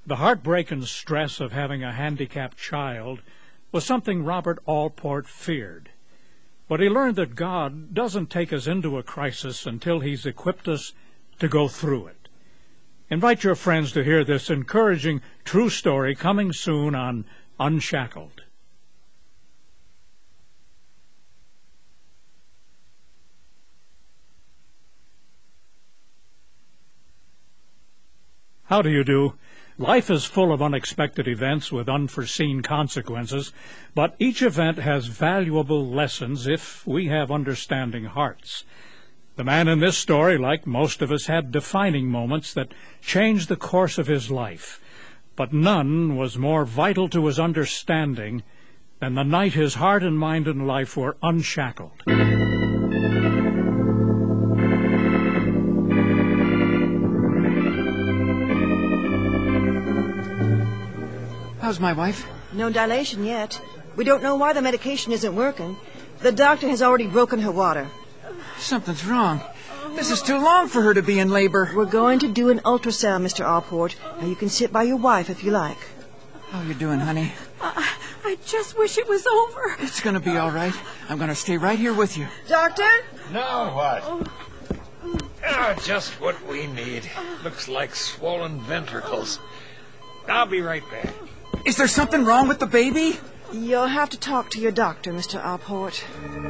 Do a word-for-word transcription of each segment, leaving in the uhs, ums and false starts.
The heartbreak and stress of having a handicapped child was something Robert Allport feared. But he learned that God doesn't take us into a crisis until He's equipped us to go through it. Invite your friends to hear this encouraging true story coming soon on Unshackled. How do you do? Life is full of unexpected events with unforeseen consequences, but each event has valuable lessons if we have understanding hearts. The man in this story, like most of us, had defining moments that changed the course of his life, but none was more vital to his understanding than the night his heart and mind and life were unshackled. How's my wife? No dilation yet. We don't know why the medication isn't working. The doctor has already broken her water. Something's wrong. This is too long for her to be in labor. We're going to do an ultrasound, Mister Allport. Now you can sit by your wife if you like. How you doing, honey? Uh, I just wish it was over. It's going to be all right. I'm going to stay right here with you. Doctor? Now what? Ah, just what we need. Looks like swollen ventricles. I'll be right back. Is there something wrong with the baby? You'll have to talk to your doctor, Mister Allport.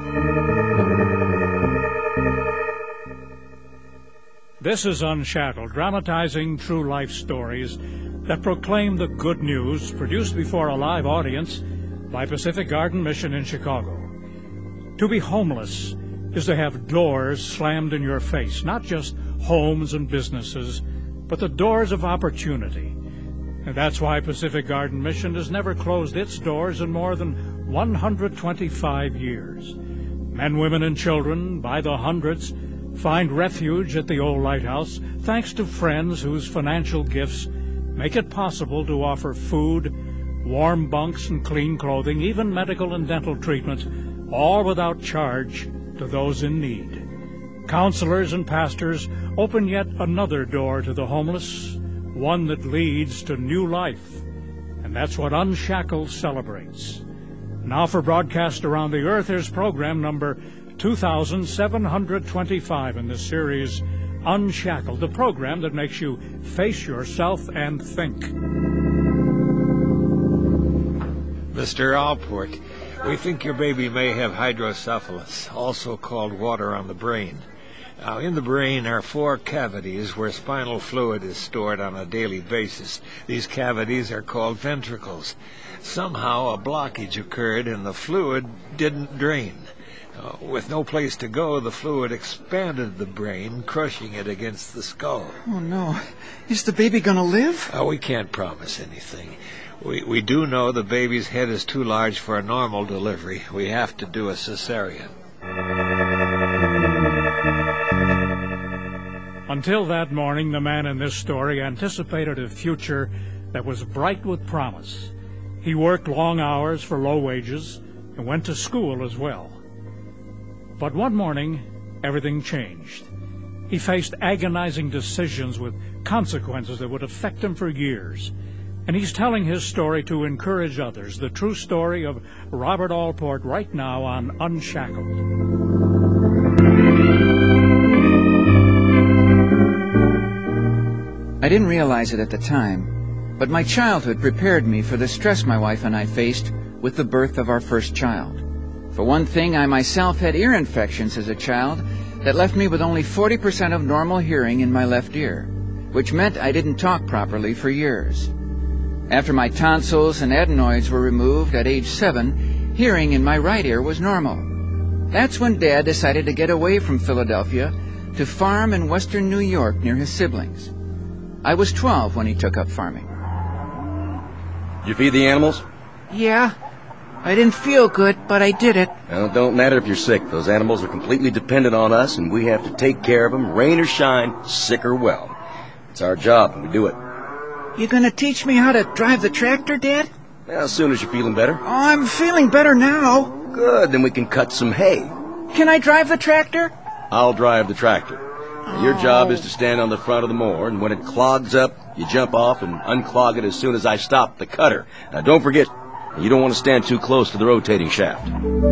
This is Unshackled, dramatizing true life stories that proclaim the good news, produced before a live audience by Pacific Garden Mission in Chicago. To be homeless is to have doors slammed in your face, not just homes and businesses, but the doors of opportunity. And that's why Pacific Garden Mission has never closed its doors in more than one hundred twenty-five years. Men, women, and children, by the hundreds, find refuge at the old lighthouse thanks to friends whose financial gifts make it possible to offer food, warm bunks and clean clothing, even medical and dental treatment, all without charge to those in need. Counselors and pastors open yet another door to the homeless, one that leads to new life. And that's what Unshackled celebrates. Now for broadcast around the earth, here's program number two thousand seven hundred twenty-five in the series Unshackled, the program that makes you face yourself and think. Mister Allport, we think your baby may have hydrocephalus, also called water on the brain. Now, in the brain are four cavities where spinal fluid is stored on a daily basis. These cavities are called ventricles. Somehow a blockage occurred and the fluid didn't drain. Uh, with no place to go, the fluid expanded the brain, crushing it against the skull. Oh, no. Is the baby going to live? Uh, we can't promise anything. We, we do know the baby's head is too large for a normal delivery. We have to do a cesarean. Until that morning, the man in this story anticipated a future that was bright with promise. He worked long hours for low wages and went to school as well. But one morning, everything changed. He faced agonizing decisions with consequences that would affect him for years. And he's telling his story to encourage others, the true story of Robert Allport right now on Unshackled. I didn't realize it at the time, but my childhood prepared me for the stress my wife and I faced with the birth of our first child. For one thing, I myself had ear infections as a child that left me with only forty percent of normal hearing in my left ear, which meant I didn't talk properly for years. After my tonsils and adenoids were removed at age seven, hearing in my right ear was normal. That's when Dad decided to get away from Philadelphia to farm in western New York near his siblings. I was twelve when he took up farming. You feed the animals? Yeah. I didn't feel good, but I did it. Well, it don't matter if you're sick. Those animals are completely dependent on us, and we have to take care of them, rain or shine, sick or well. It's our job, and we do it. You gonna teach me how to drive the tractor, Dad? Well, as soon as you're feeling better. Oh, I'm feeling better now. Good, then we can cut some hay. Can I drive the tractor? I'll drive the tractor. Now, your job is to stand on the front of the mower, and when it clogs up, you jump off and unclog it as soon as I stop the cutter. Now, don't forget, you don't want to stand too close to the rotating shaft.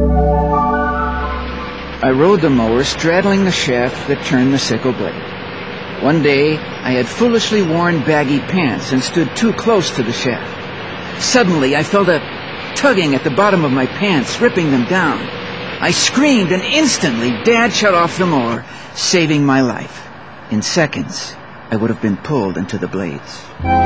I rode the mower straddling the shaft that turned the sickle blade. One day, I had foolishly worn baggy pants and stood too close to the shaft. Suddenly, I felt a tugging at the bottom of my pants, ripping them down. I screamed, and instantly, Dad shut off the mower, saving my life. In seconds, I would have been pulled into the blades.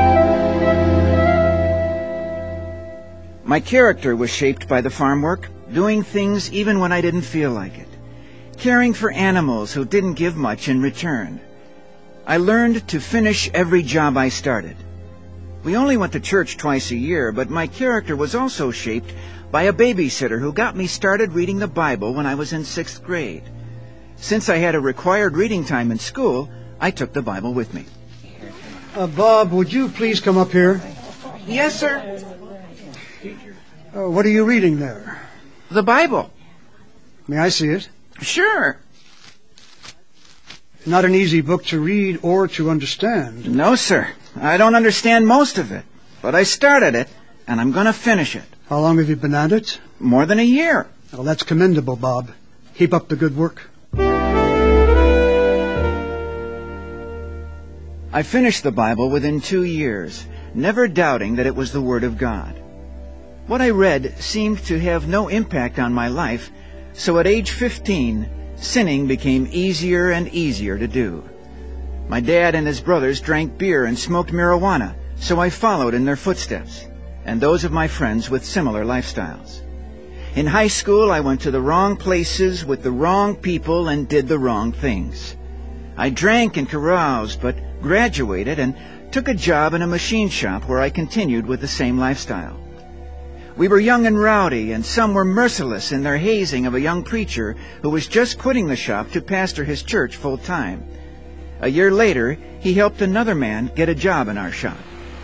My character was shaped by the farm work, doing things even when I didn't feel like it, caring for animals who didn't give much in return. I learned to finish every job I started. We only went to church twice a year, but my character was also shaped by a babysitter who got me started reading the Bible when I was in sixth grade. Since I had a required reading time in school, I took the Bible with me. Uh, Bob, would you please come up here? Yes, sir. Uh, what are you reading there? The Bible. May I see it? Sure. Not an easy book to read or to understand. No, sir. I don't understand most of it, but I started it, and I'm going to finish it. How long have you been at it? More than a year. Well, that's commendable, Bob. Keep up the good work. I finished the Bible within two years, never doubting that it was the Word of God. What I read seemed to have no impact on my life, so at age fifteen, sinning became easier and easier to do. My dad and his brothers drank beer and smoked marijuana, so I followed in their footsteps, and those of my friends with similar lifestyles. In high school, I went to the wrong places with the wrong people and did the wrong things. I drank and caroused, but graduated and took a job in a machine shop where I continued with the same lifestyle. We were young and rowdy, and some were merciless in their hazing of a young preacher who was just quitting the shop to pastor his church full time. A year later, he helped another man get a job in our shop.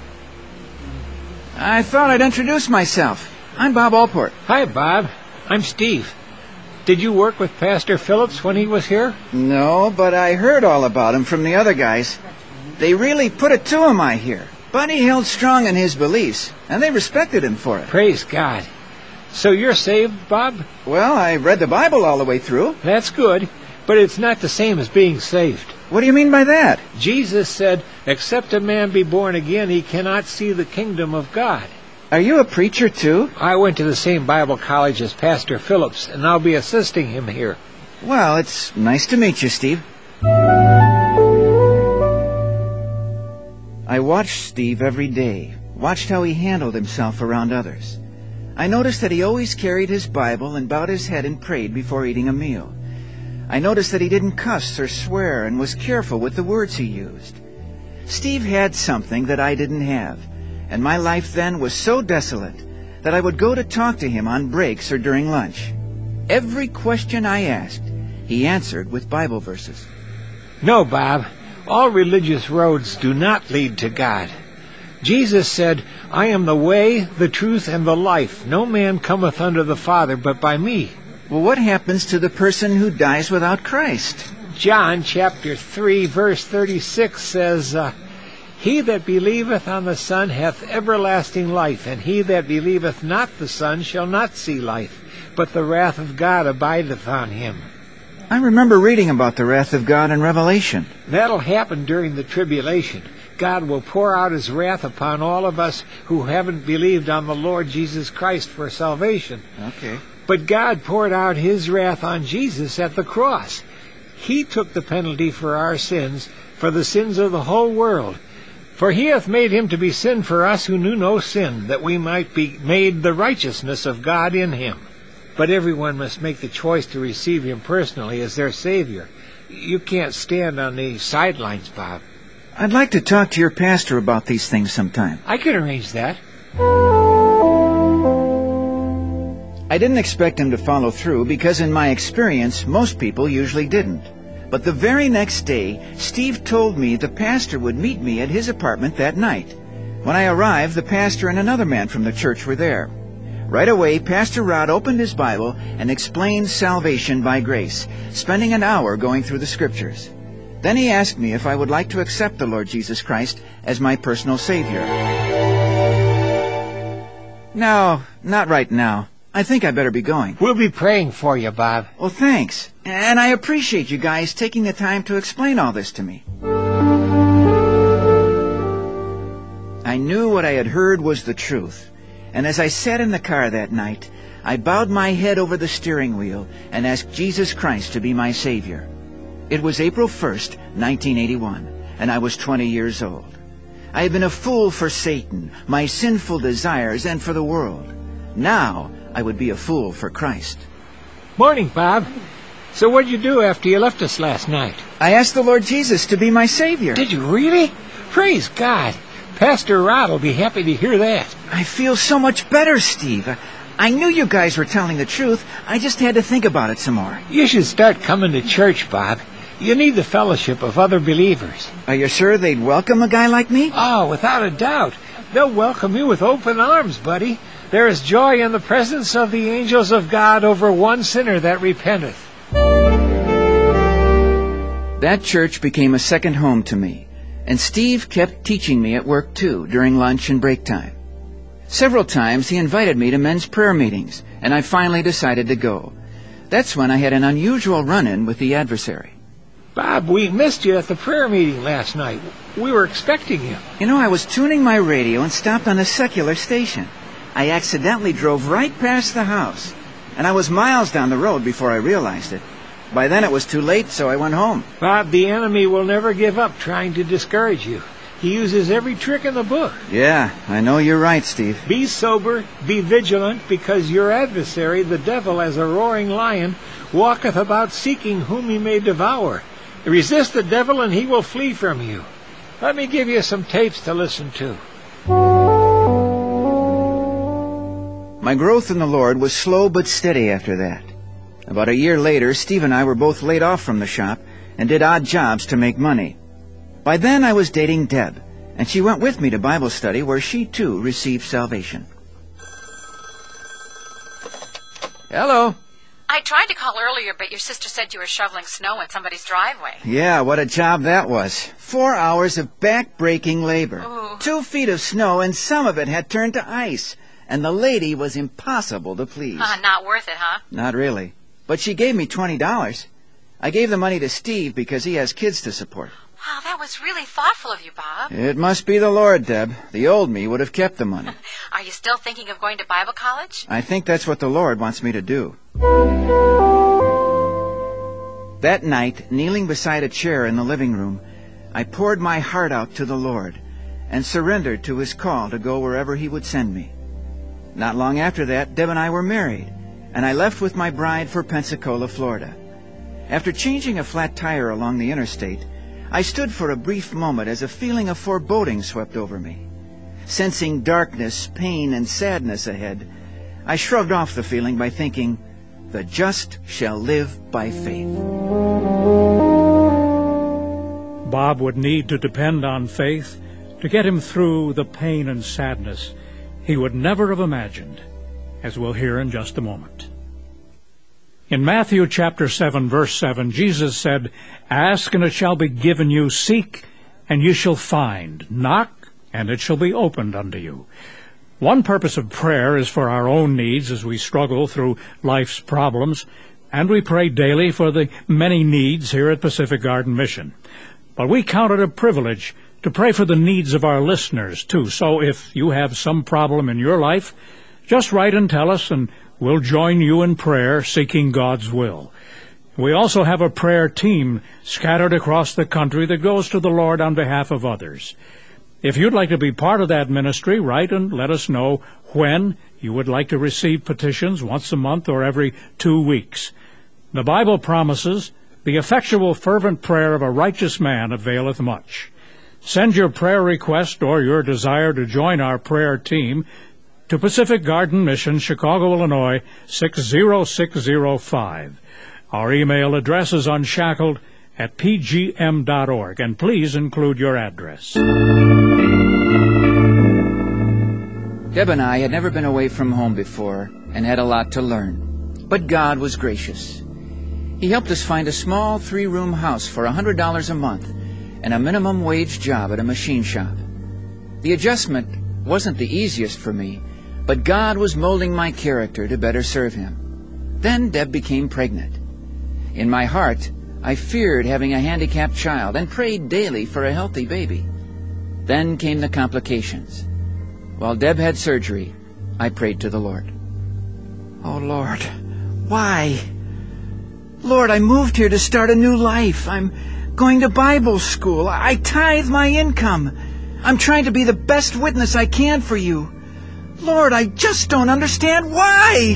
I thought I'd introduce myself. I'm Bob Allport. Hi, Bob. I'm Steve. Did you work with Pastor Phillips when he was here? No, but I heard all about him from the other guys. They really put it to him, I hear. But he held strong in his beliefs, and they respected him for it. Praise God. So you're saved, Bob? Well, I read the Bible all the way through. That's good, but it's not the same as being saved. What do you mean by that? Jesus said, except a man be born again, he cannot see the kingdom of God. Are you a preacher, too? I went to the same Bible college as Pastor Phillips, and I'll be assisting him here. Well, it's nice to meet you, Steve. I watched Steve every day, watched how he handled himself around others. I noticed that he always carried his Bible and bowed his head and prayed before eating a meal. I noticed that he didn't cuss or swear and was careful with the words he used. Steve had something that I didn't have, and my life then was so desolate that I would go to talk to him on breaks or during lunch. Every question I asked, he answered with Bible verses. No, Bob. All religious roads do not lead to God. Jesus said, I am the way, the truth, and the life. No man cometh unto the Father but by me. Well, what happens to the person who dies without Christ? John chapter three, verse thirty-six says, uh, He that believeth on the Son hath everlasting life, and he that believeth not the Son shall not see life, but the wrath of God abideth on him. I remember reading about the wrath of God in Revelation. That'll happen during the tribulation. God will pour out his wrath upon all of us who haven't believed on the Lord Jesus Christ for salvation. Okay. But God poured out his wrath on Jesus at the cross. He took the penalty for our sins, for the sins of the whole world. For he hath made him to be sin for us who knew no sin, that we might be made the righteousness of God in him. But everyone must make the choice to receive him personally as their Savior. You can't stand on the sidelines, Bob. I'd like to talk to your pastor about these things sometime. I can arrange that. I didn't expect him to follow through because in my experience, most people usually didn't. But the very next day, Steve told me the pastor would meet me at his apartment that night. When I arrived, the pastor and another man from the church were there. Right away, Pastor Rod opened his Bible and explained salvation by grace, spending an hour going through the Scriptures. Then he asked me if I would like to accept the Lord Jesus Christ as my personal Savior. No, not right now. I think I better be going. We'll be praying for you, Bob. Well, thanks. And I appreciate you guys taking the time to explain all this to me. I knew what I had heard was the truth. And as I sat in the car that night, I bowed my head over the steering wheel and asked Jesus Christ to be my Savior. It was April first, nineteen eighty-one, and I was twenty years old. I had been a fool for Satan, my sinful desires, and for the world. Now I would be a fool for Christ. Morning, Bob. So what'd you do after you left us last night? I asked the Lord Jesus to be my Savior. Did you really? Praise God. Pastor Rod will be happy to hear that. I feel so much better, Steve. I knew you guys were telling the truth. I just had to think about it some more. You should start coming to church, Bob. You need the fellowship of other believers. Are you sure they'd welcome a guy like me? Oh, without a doubt. They'll welcome you with open arms, buddy. There is joy in the presence of the angels of God over one sinner that repenteth. That church became a second home to me, and Steve kept teaching me at work too, during lunch and break time. Several times he invited me to men's prayer meetings, and I finally decided to go. That's when I had an unusual run-in with the adversary. Bob, we missed you at the prayer meeting last night. We were expecting you. You know, I was tuning my radio and stopped on a secular station. I accidentally drove right past the house, and I was miles down the road before I realized it. By then it was too late, so I went home. Bob, the enemy will never give up trying to discourage you. He uses every trick in the book. Yeah, I know you're right, Steve. Be sober, be vigilant, because your adversary, the devil, as a roaring lion, walketh about seeking whom he may devour. Resist the devil, and he will flee from you. Let me give you some tapes to listen to. My growth in the Lord was slow but steady after that. About a year later, Steve and I were both laid off from the shop and did odd jobs to make money. By then I was dating Deb, and she went with me to Bible study where she too received salvation. Hello. I tried to call earlier, but your sister said you were shoveling snow in somebody's driveway. Yeah, what a job that was. Four hours of back-breaking labor. Ooh. Two feet of snow, and some of it had turned to ice. And the lady was impossible to please. Uh, not worth it, huh? Not really. But she gave me twenty dollars. I gave the money to Steve because he has kids to support. Wow, that was really thoughtful of you, Bob. It must be the Lord, Deb. The old me would have kept the money. Are you still thinking of going to Bible college? I think that's what the Lord wants me to do. That night, kneeling beside a chair in the living room, I poured my heart out to the Lord and surrendered to His call to go wherever He would send me. Not long after that, Deb and I were married, and I left with my bride for Pensacola, Florida. After changing a flat tire along the interstate, I stood for a brief moment as a feeling of foreboding swept over me. Sensing darkness, pain, and sadness ahead, I shrugged off the feeling by thinking, "The just shall live by faith." Bob would need to depend on faith to get him through the pain and sadness he would never have imagined, as we'll hear in just a moment. In Matthew chapter seven, verse seven, Jesus said, "Ask, and it shall be given you. Seek, and you shall find. Knock, and it shall be opened unto you." One purpose of prayer is for our own needs as we struggle through life's problems, and we pray daily for the many needs here at Pacific Garden Mission. But we count it a privilege to pray for the needs of our listeners, too. So if you have some problem in your life, just write and tell us, and we'll join you in prayer, seeking God's will. We also have a prayer team scattered across the country that goes to the Lord on behalf of others. If you'd like to be part of that ministry, write and let us know when you would like to receive petitions, once a month or every two weeks. The Bible promises, "The effectual fervent prayer of a righteous man availeth much." Send your prayer request or your desire to join our prayer team to Pacific Garden Mission, Chicago, Illinois, six zero six zero five. Our email address is unshackled at p g m dot org, and please include your address. Deb and I had never been away from home before and had a lot to learn. But God was gracious. He helped us find a small three-room house for one hundred dollars a month and a minimum wage job at a machine shop. The adjustment wasn't the easiest for me, but God was molding my character to better serve Him. Then Deb became pregnant. In my heart, I feared having a handicapped child and prayed daily for a healthy baby. Then came the complications. While Deb had surgery, I prayed to the Lord. Oh, Lord, why? Lord, I moved here to start a new life. I'm going to Bible school. I tithe my income. I'm trying to be the best witness I can for you. Lord, I just don't understand why.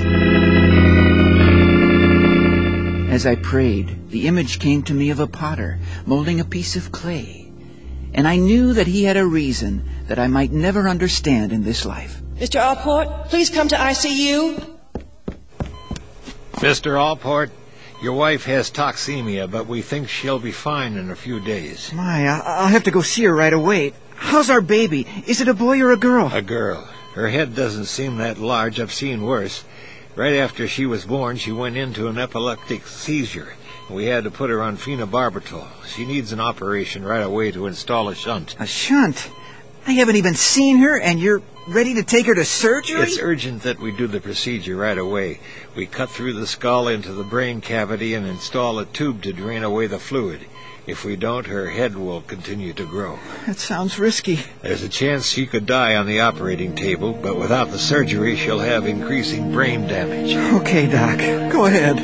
As I prayed, the image came to me of a potter molding a piece of clay. And I knew that he had a reason that I might never understand in this life. Mister Allport, please come to I C U. Mister Allport, your wife has toxemia, but we think she'll be fine in a few days. My, I'll have to go see her right away. How's our baby? Is it a boy or a girl? A girl. Her head doesn't seem that large. I've seen worse. Right after she was born, she went into an epileptic seizure. We had to put her on phenobarbital. She needs an operation right away to install a shunt. A shunt? I haven't even seen her, and you're ready to take her to surgery? It's urgent that we do the procedure right away. We cut through the skull into the brain cavity and install a tube to drain away the fluid. If we don't, her head will continue to grow. That sounds risky. There's a chance she could die on the operating table, but without the surgery, she'll have increasing brain damage. Okay, Doc. Go ahead.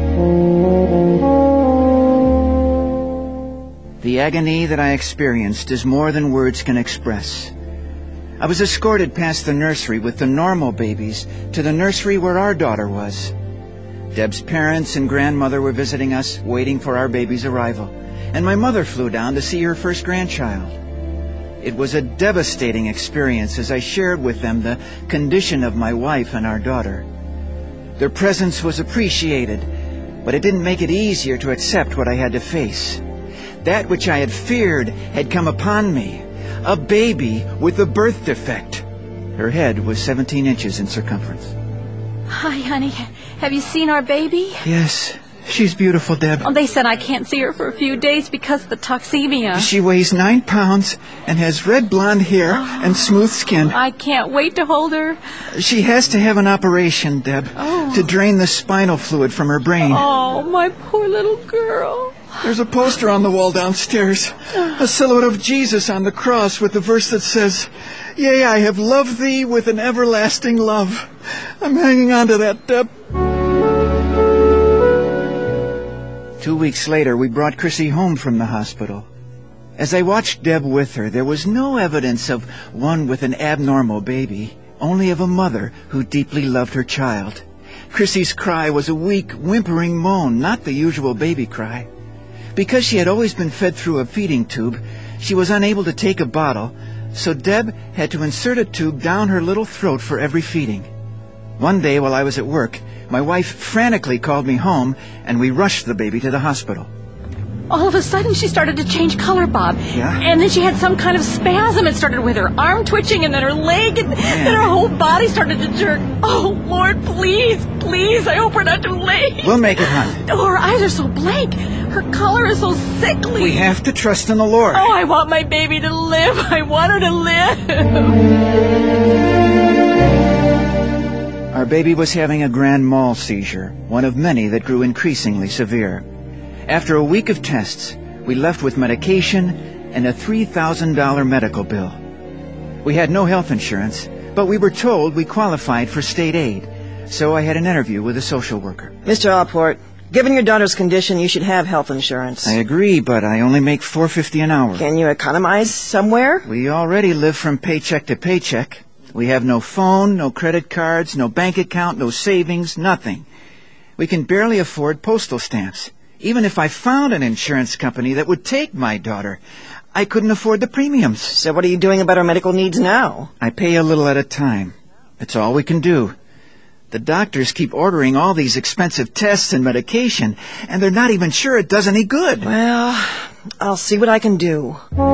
The agony that I experienced is more than words can express. I was escorted past the nursery with the normal babies to the nursery where our daughter was. Deb's parents and grandmother were visiting us, waiting for our baby's arrival, and my mother flew down to see her first grandchild. It was a devastating experience as I shared with them the condition of my wife and our daughter. Their presence was appreciated, but it didn't make it easier to accept what I had to face. That which I had feared had come upon me, a baby with a birth defect. Her head was seventeen inches in circumference. Hi, honey. Have you seen our baby? Yes, she's beautiful, Deb. Oh, they said I can't see her for a few days because of the toxemia. She weighs nine pounds and has red blonde hair and smooth skin. I can't wait to hold her. She has to have an operation, Deb, Oh. to drain the spinal fluid from her brain. Oh, my poor little girl. There's a poster on the wall downstairs, a silhouette of Jesus on the cross with the verse that says, "Yea, I have loved thee with an everlasting love." I'm hanging on to that, Deb. Two weeks later, we brought Chrissy home from the hospital. As I watched Deb with her, there was no evidence of one with an abnormal baby, only of a mother who deeply loved her child. Chrissy's cry was a weak, whimpering moan, not the usual baby cry. Because she had always been fed through a feeding tube, she was unable to take a bottle, so Deb had to insert a tube down her little throat for every feeding. One day while I was at work, my wife frantically called me home, and we rushed the baby to the hospital. All of a sudden, she started to change color, Bob. Yeah? And then she had some kind of spasm. It started with her arm twitching, and then her leg, and then her whole body started to jerk. Oh, Lord, please, please, I hope we're not too late. We'll make it, hon. Oh, her eyes are so blank. Her color is so sickly. We have to trust in the Lord. Oh, I want my baby to live. I want her to live. Our baby was having a grand mal seizure, one of many that grew increasingly severe. After a week of tests, we left with medication and a three thousand dollars medical bill. We had no health insurance, but we were told we qualified for state aid, so I had an interview with a social worker. Mister Allport, given your daughter's condition, you should have health insurance. I agree, but I only make four dollars and fifty cents an hour. Can you economize somewhere? We already live from paycheck to paycheck. We have no phone, no credit cards, no bank account, no savings, nothing. We can barely afford postal stamps. Even if I found an insurance company that would take my daughter, I couldn't afford the premiums. So what are you doing about her medical needs now? I pay a little at a time. That's all we can do. The doctors keep ordering all these expensive tests and medication, and they're not even sure it does any good. Well, I'll see what I can do.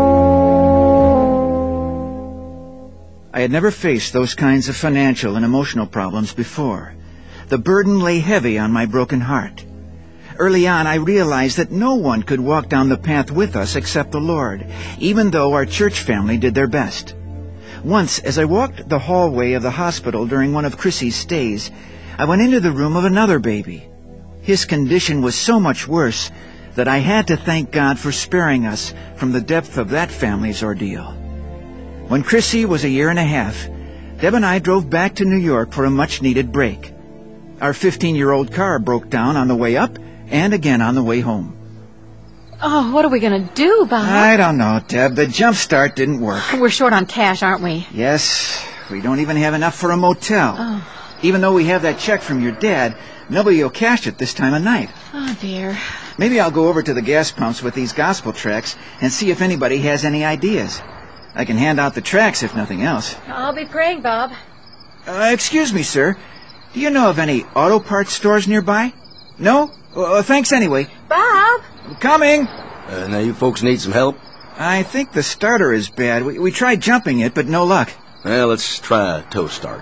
I had never faced those kinds of financial and emotional problems before. The burden lay heavy on my broken heart. Early on, I realized that no one could walk down the path with us except the Lord, even though our church family did their best. Once, as I walked the hallway of the hospital during one of Chrissy's stays, I went into the room of another baby. His condition was so much worse that I had to thank God for sparing us from the depth of that family's ordeal. When Chrissy was a year and a half, Deb and I drove back to New York for a much-needed break. Our fifteen-year-old car broke down on the way up and again on the way home. Oh, what are we going to do, Bob? I don't know, Deb. The jump start didn't work. We're short on cash, aren't we? Yes, we don't even have enough for a motel. Oh. Even though we have that check from your dad, nobody will cash it this time of night. Oh, dear. Maybe I'll go over to the gas pumps with these gospel tracts and see if anybody has any ideas. I can hand out the tracts if nothing else. I'll be praying, Bob. Uh, excuse me, sir. Do you know of any auto parts stores nearby? No? Uh, thanks anyway. Bob! Coming! Uh, now you folks need some help? I think the starter is bad. We, we tried jumping it, but no luck. Well, let's try a tow start.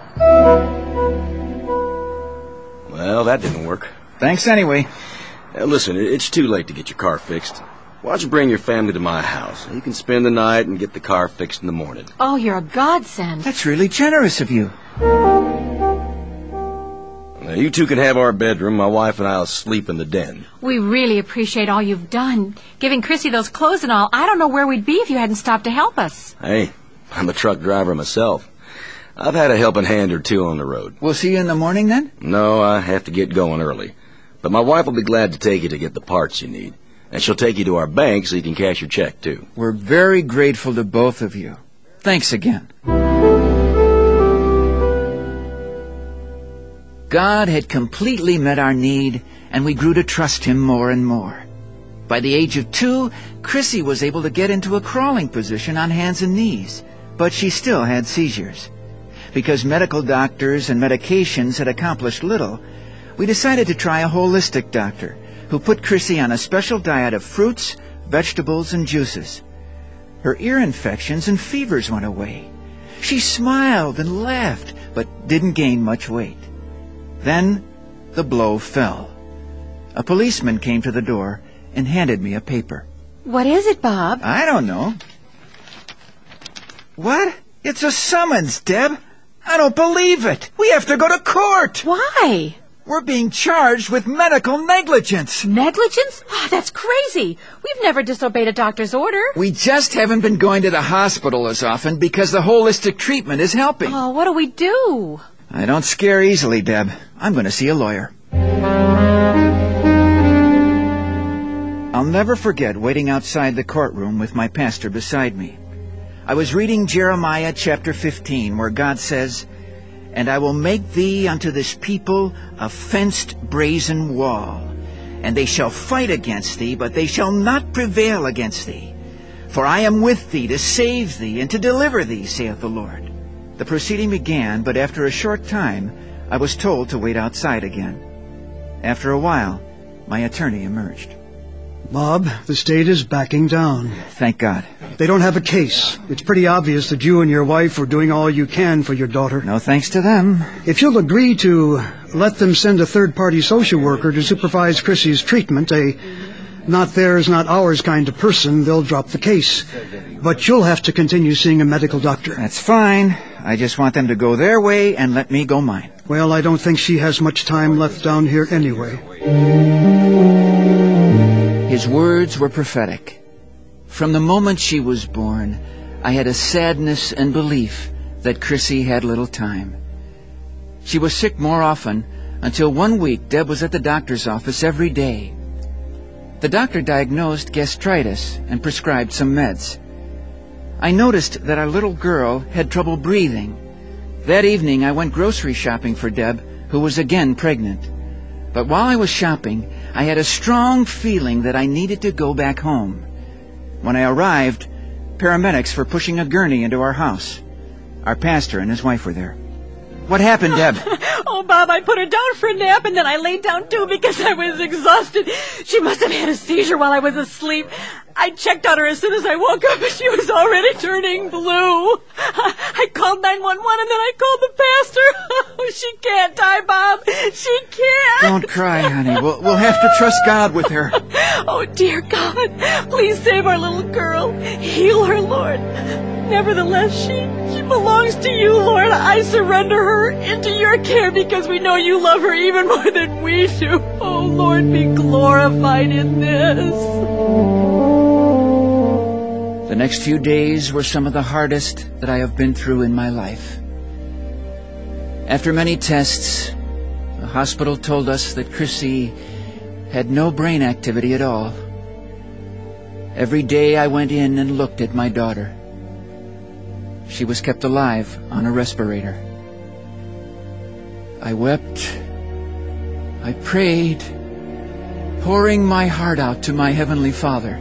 Well, that didn't work. Thanks anyway. Now, listen, it's too late to get your car fixed. Why don't you bring your family to my house? You can spend the night and get the car fixed in the morning. Oh, you're a godsend. That's really generous of you. Now, you two can have our bedroom. My wife and I'll sleep in the den. We really appreciate all you've done. Giving Chrissy those clothes and all. I don't know where we'd be if you hadn't stopped to help us. Hey, I'm a truck driver myself. I've had a helping hand or two on the road. We'll see you in the morning then? No, I have to get going early. But my wife will be glad to take you to get the parts you need. And she'll take you to our bank so you can cash your check, too. We're very grateful to both of you. Thanks again. God had completely met our need, and we grew to trust Him more and more. By the age of two, Chrissy was able to get into a crawling position on hands and knees, but she still had seizures. Because medical doctors and medications had accomplished little, we decided to try a holistic doctor who put Chrissy on a special diet of fruits, vegetables, and juices. Her ear infections and fevers went away. She smiled and laughed, but didn't gain much weight. Then the blow fell. A policeman came to the door and handed me a paper. What is it, Bob? I don't know. What? It's a summons, Deb. I don't believe it. We have to go to court. Why? We're being charged with medical negligence. Negligence? Oh, that's crazy. We've never disobeyed a doctor's order. We just haven't been going to the hospital as often because the holistic treatment is helping. Oh, what do we do? I don't scare easily, Deb. I'm going to see a lawyer. I'll never forget waiting outside the courtroom with my pastor beside me. I was reading Jeremiah chapter fifteen, where God says, "And I will make thee unto this people a fenced brazen wall, and they shall fight against thee, but they shall not prevail against thee. For I am with thee to save thee and to deliver thee, saith the Lord." The proceeding began, but after a short time, I was told to wait outside again. After a while, my attorney emerged. Bob, the state is backing down. Thank God. They don't have a case. It's pretty obvious that you and your wife are doing all you can for your daughter. No thanks to them. If you'll agree to let them send a third-party social worker to supervise Chrissy's treatment, a not theirs, not ours kind of person, they'll drop the case. But you'll have to continue seeing a medical doctor. That's fine. I just want them to go their way and let me go mine. Well, I don't think she has much time left down here anyway. His words were prophetic. From the moment she was born, I had a sadness and belief that Chrissy had little time. She was sick more often, until one week Deb was at the doctor's office every day. The doctor diagnosed gastritis and prescribed some meds. I noticed that our little girl had trouble breathing. That evening I went grocery shopping for Deb, who was again pregnant. But while I was shopping, I had a strong feeling that I needed to go back home. When I arrived, paramedics were pushing a gurney into our house. Our pastor and his wife were there. What happened, Deb? Oh, Bob, I put her down for a nap, and then I laid down, too, because I was exhausted. She must have had a seizure while I was asleep. I checked on her as soon as I woke up, and she was already turning blue. I called nine one one, and then I called the pastor. Oh, she can't die, Bob. She can't. Don't cry, honey. We'll, we'll have to trust God with her. Oh, dear God, please save our little girl. Heal her, Lord. Nevertheless, she, she belongs to you, Lord. I surrender her into your care because we know you love her even more than we do. Oh, Lord, be glorified in this. The next few days were some of the hardest that I have been through in my life. After many tests, the hospital told us that Chrissy had no brain activity at all. Every day I went in and looked at my daughter. She was kept alive on a respirator. I wept. I prayed, pouring my heart out to my Heavenly Father.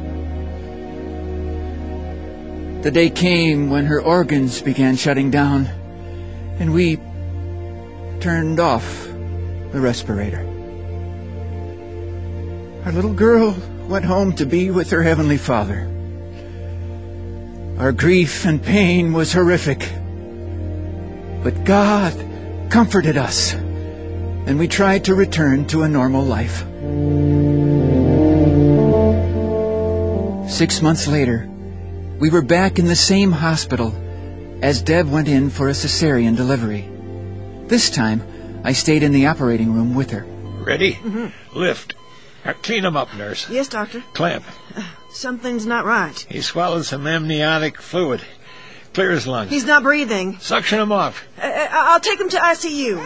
The day came when her organs began shutting down, and we turned off the respirator. Our little girl went home to be with her Heavenly Father. Our grief and pain was horrific, but God comforted us, and we tried to return to a normal life. Six months later, we were back in the same hospital as Deb went in for a cesarean delivery. This time, I stayed in the operating room with her. Ready? Mm-hmm. Lift. Now, clean him up, nurse. Yes, doctor. Clamp. Uh, something's not right. He swallowed some amniotic fluid. Clear his lungs. He's not breathing. Suction him off. Uh, I'll take him to I C U.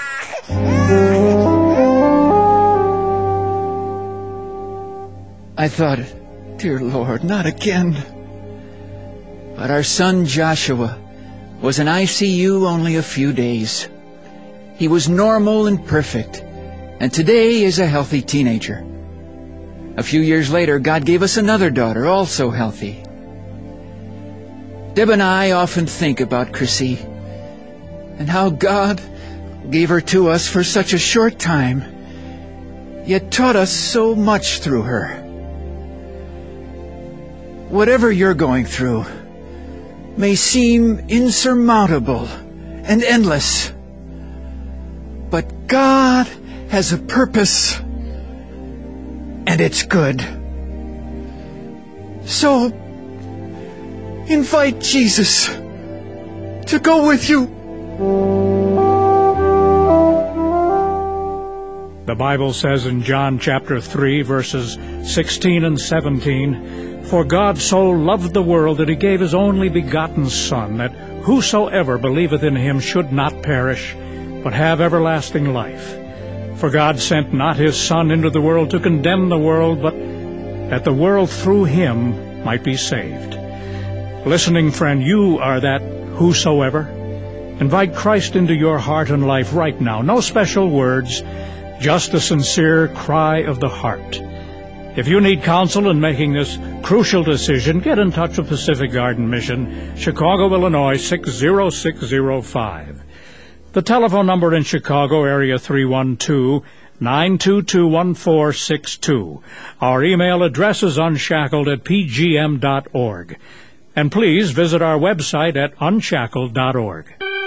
I thought, dear Lord, not again. But our son Joshua was in I C U only a few days. He was normal and perfect, and today is a healthy teenager. A few years later, God gave us another daughter, also healthy. Deb and I often think about Chrissy and how God gave her to us for such a short time, yet taught us so much through her. Whatever you're going through may seem insurmountable and endless, but God has a purpose, and it's good. So, invite Jesus to go with you. The Bible says in John chapter three, verses sixteen and seventeen, "For God so loved the world that he gave his only begotten Son, that whosoever believeth in him should not perish, but have everlasting life. For God sent not his Son into the world to condemn the world, but that the world through him might be saved." Listening friend, you are that whosoever. Invite Christ into your heart and life right now. No special words, just a sincere cry of the heart. If you need counsel in making this crucial decision, get in touch with Pacific Garden Mission, Chicago, Illinois, six zero six zero five. The telephone number in Chicago, area three one two, nine two two, one four six two. Our email address is unshackled at p g m dot org. And please visit our website at unshackled dot org.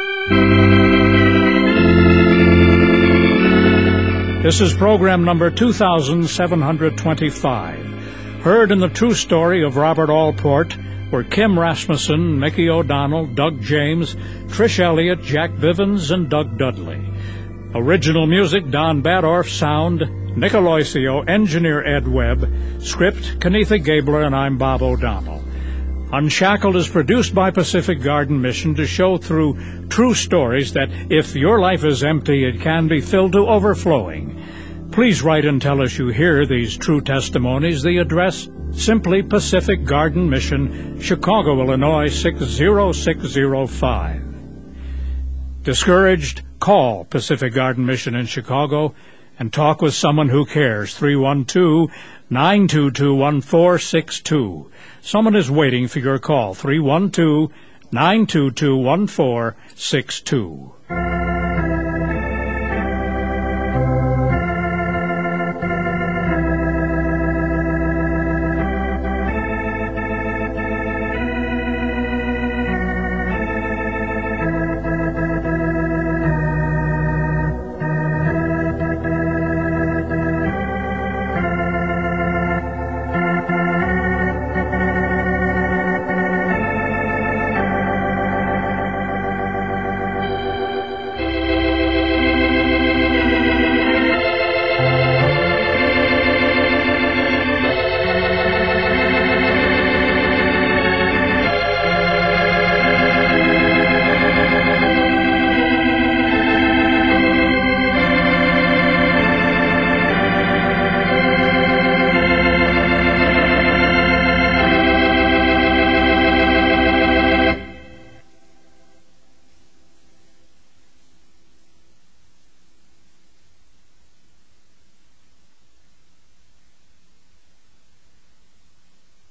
This is program number two thousand seven hundred twenty-five. Heard in the true story of Robert Allport were Kim Rasmussen, Mickey O'Donnell, Doug James, Trish Elliott, Jack Bivens, and Doug Dudley. Original music, Don Badorf. Sound, Nick Aloisio. Engineer, Ed Webb. Script, Kenitha Gabler, and I'm Bob O'Donnell. Unshackled is produced by Pacific Garden Mission to show through true stories that if your life is empty, it can be filled to overflowing. Please write and tell us you hear these true testimonies. The address, simply Pacific Garden Mission, Chicago, Illinois, six zero six zero five. Discouraged? Call Pacific Garden Mission in Chicago and talk with someone who cares. three one two, nine two two, one four six two. Someone is waiting for your call. three one two, nine two two, one four six two.